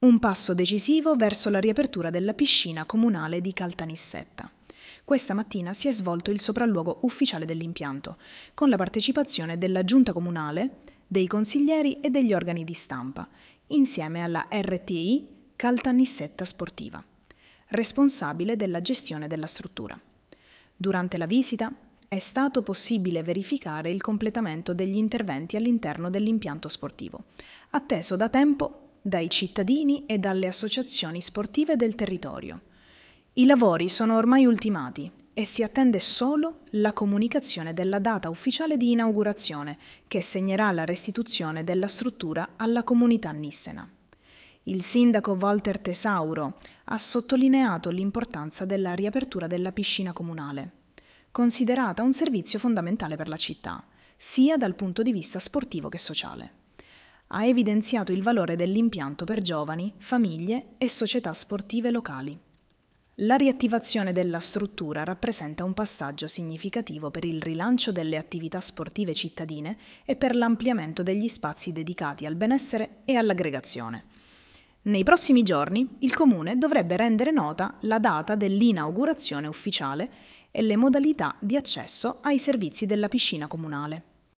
Un passo decisivo verso la riapertura della piscina comunale di Caltanissetta. Questa mattina si è svolto il sopralluogo ufficiale dell'impianto, con la partecipazione della Giunta Comunale, dei consiglieri e degli organi di stampa, insieme alla RTI Caltanissetta Sportiva, responsabile della gestione della struttura. Durante la visita è stato possibile verificare il completamento degli interventi all'interno dell'impianto sportivo, atteso da tempo dai cittadini e dalle associazioni sportive del territorio. I lavori sono ormai ultimati e si attende solo la comunicazione della data ufficiale di inaugurazione, che segnerà la restituzione della struttura alla comunità nissena. Il sindaco Walter Tesauro ha sottolineato l'importanza della riapertura della piscina comunale, considerata un servizio fondamentale per la città, sia dal punto di vista sportivo che sociale. Ha evidenziato il valore dell'impianto per giovani, famiglie e società sportive locali. La riattivazione della struttura rappresenta un passaggio significativo per il rilancio delle attività sportive cittadine e per l'ampliamento degli spazi dedicati al benessere e all'aggregazione. Nei prossimi giorni il Comune dovrebbe rendere nota la data dell'inaugurazione ufficiale e le modalità di accesso ai servizi della piscina comunale.